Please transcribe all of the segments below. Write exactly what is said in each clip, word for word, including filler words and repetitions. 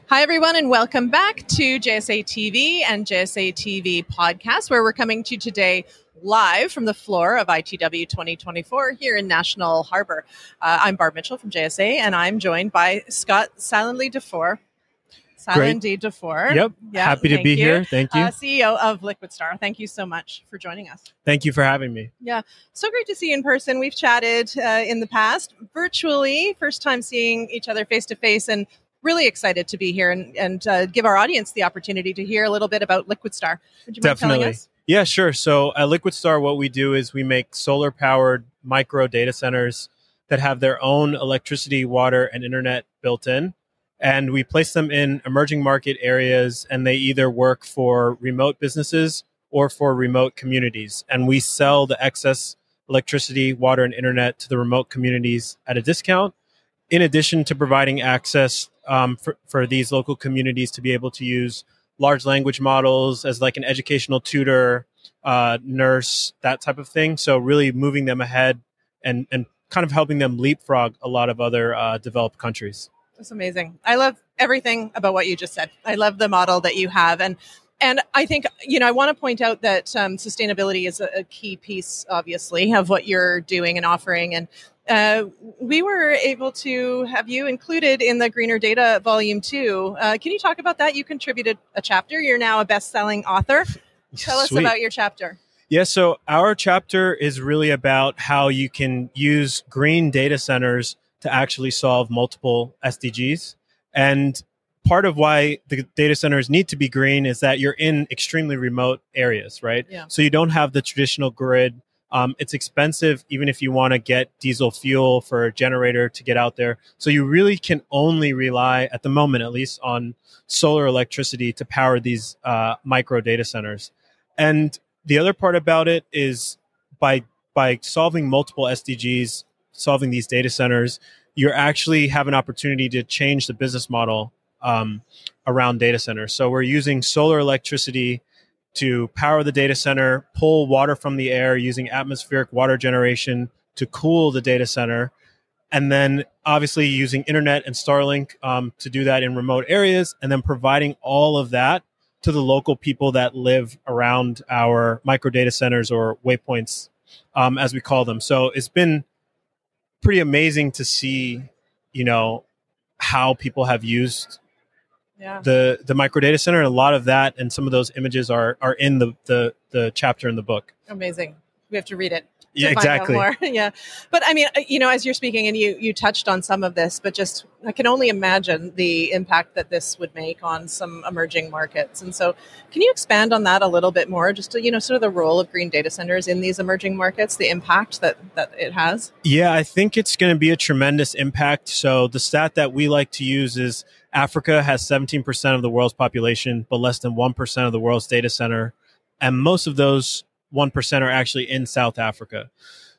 Hi, everyone, and welcome back to J S A T V and J S A T V Podcast, where we're coming to you today live from the floor of I T W twenty twenty-four here in National Harbor. Uh, I'm Barb Mitchell from J S A, and I'm joined by Scott Silently Dufour. Silently Dufour. Yep. Yeah, Happy to be you. here. Thank you. Uh, C E O of LiquidStar. Thank you so much for joining us. Thank you for having me. Yeah. So great to see you in person. We've chatted uh, in the past, virtually, first time seeing each other face to face, and really excited to be here and, and uh, give our audience the opportunity to hear a little bit about LiquidStar. Would you mind Definitely. telling us? Yeah, sure. So at LiquidStar, what we do is we make solar-powered micro data centers that have their own electricity, water, and internet built in. And we place them in emerging market areas, and they either work for remote businesses or for remote communities. And we sell the excess electricity, water, and internet to the remote communities at a discount, in addition to providing access um, for, for these local communities to be able to use large language models as like an educational tutor, uh, nurse, that type of thing. So really moving them ahead and, and kind of helping them leapfrog a lot of other uh, developed countries. That's amazing. I love everything about what you just said. I love the model that you have. And and I think, you know, I want to point out that um, sustainability is a, a key piece, obviously, of what you're doing and offering. And uh, we were able to have you included in the Greener Data Volume two. Uh, can you talk about that? You contributed a chapter. You're now a best-selling author. Tell us Sweet. about your chapter. Yeah, so our chapter is really about how you can use green data centers to actually solve multiple S D Gs. And part of why the data centers need to be green is that you're in extremely remote areas, right? Yeah. So you don't have the traditional grid. Um, it's expensive, even if you want to get diesel fuel for a generator to get out there. So you really can only rely, at the moment at least, on solar electricity to power these uh, micro data centers. And the other part about it is by by solving multiple S D Gs, solving these data centers, you actually have an opportunity to change the business model um, around data centers. So we're using solar electricity to power the data center, pull water from the air using atmospheric water generation to cool the data center, and then obviously using internet and Starlink um, to do that in remote areas, and then providing all of that to the local people that live around our micro data centers, or waypoints, um, as we call them. So it's been pretty amazing to see, you know, how people have used Yeah. the the micro data center, and a lot of that and some of those images are are in the the, the chapter in the book. Amazing. We have to read it. Yeah, to find out exactly. more. Yeah. But I mean, you know, as you're speaking, and you you touched on some of this, but just I can only imagine the impact that this would make on some emerging markets. And so can you expand on that a little bit more? Just to, you know, sort of the role of green data centers in these emerging markets, the impact that, that it has? Yeah, I think it's going to be a tremendous impact. So the stat that we like to use is Africa has seventeen percent of the world's population, but less than one percent of the world's data center. And most of those one percent are actually in South Africa.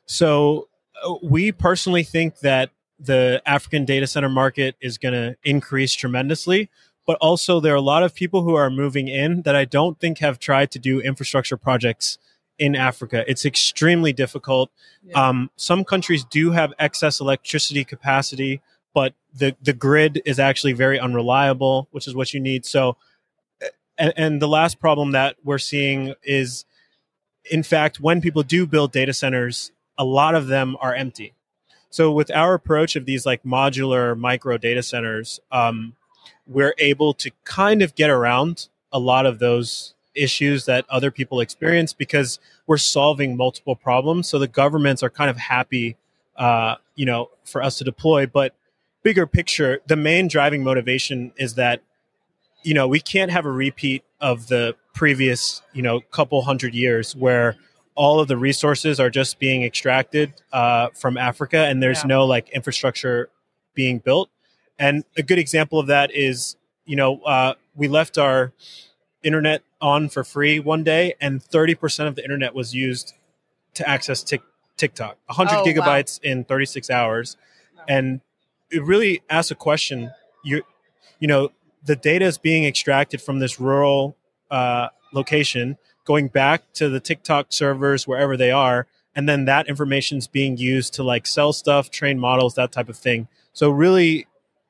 So uh, we personally think that the African data center market is going to increase tremendously, but also there are a lot of people who are moving in that I don't think have tried to do infrastructure projects in Africa. It's extremely difficult. Yeah. Um, some countries do have excess electricity capacity, but the, the grid is actually very unreliable, which is what you need. So, and, and the last problem that we're seeing is, in fact, when people do build data centers, a lot of them are empty. So with our approach of these like modular micro data centers, um, we're able to kind of get around a lot of those issues that other people experience because we're solving multiple problems. So the governments are kind of happy, uh, you know, for us to deploy. But bigger picture, the main driving motivation is that, you know, we can't have a repeat of the previous, you know, couple hundred years where all of the resources are just being extracted uh, from Africa and there's Yeah. no like infrastructure being built. And a good example of that is, you know, uh, we left our internet on for free one day and thirty percent of the internet was used to access Tik TikTok, one hundred Oh, wow. gigabytes in thirty-six hours. Wow. And it really asks a question. You, you know, the data is being extracted from this rural uh, location, going back to the TikTok servers, wherever they are. And then that information is being used to like sell stuff, train models, that type of thing. So really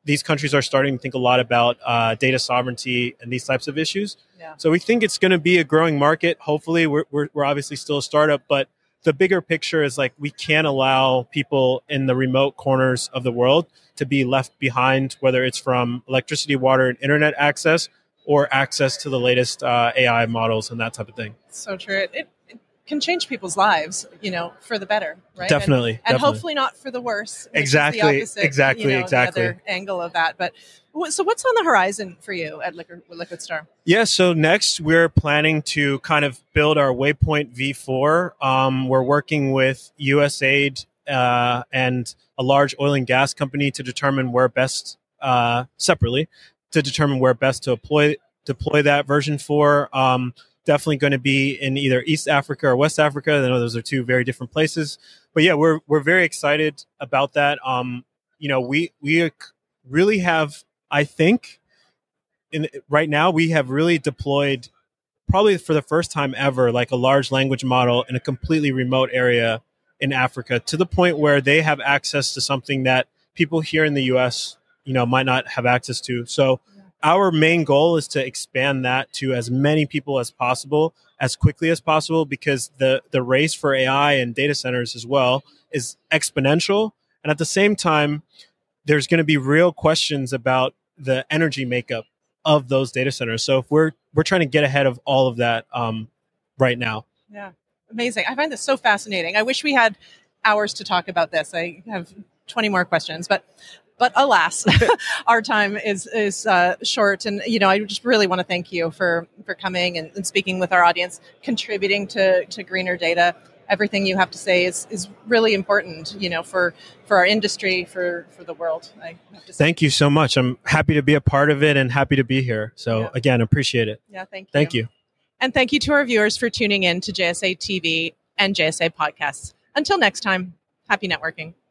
these countries are starting to think a lot about uh, data sovereignty and these types of issues. Yeah. So we think it's going to be a growing market. Hopefully, we're, we're we're obviously still a startup, but the bigger picture is like we can't allow people in the remote corners of the world to be left behind, whether it's from electricity, water, and internet access, or access to the latest uh, A I models and that type of thing. So true. It, it, it can change people's lives, you know, for the better, right? Definitely. And, and definitely. hopefully not for the worse. Which Exactly, Is the opposite, exactly, you know, exactly. The other angle of that. But so what's on the horizon for you at Liquid, Liquid Star? Yeah, so next we're planning to kind of build our Waypoint V four. Um, we're working with U S A I D uh, and a large oil and gas company to determine where best, uh, separately, to determine where best to deploy deploy that version for. Um, definitely going to be in either East Africa or West Africa. I know those are two very different places, but yeah, we're we're very excited about that. Um, you know, we we really have, I think, in right now we have really deployed probably for the first time ever, like a large language model in a completely remote area in Africa, to the point where they have access to something that people here in the U S, you know, might not have access to. So our main goal is to expand that to as many people as possible, as quickly as possible, because the, the race for A I and data centers as well is exponential. And at the same time, there's going to be real questions about the energy makeup of those data centers. So if we're we're trying to get ahead of all of that um, right now. Yeah, amazing. I find this so fascinating. I wish we had hours to talk about this. I have twenty more questions, but but alas, our time is is uh, short. And you know, I just really want to thank you for for coming and, and speaking with our audience, contributing to to greener data. Everything you have to say is, is really important, you know, for, for our industry, for, for the world. I have to say. Thank you so much. I'm happy to be a part of it and happy to be here. So yeah. Again, appreciate it. Yeah, thank you. Thank you. And thank you to our viewers for tuning in to J S A T V and J S A Podcasts. Until next time, happy networking.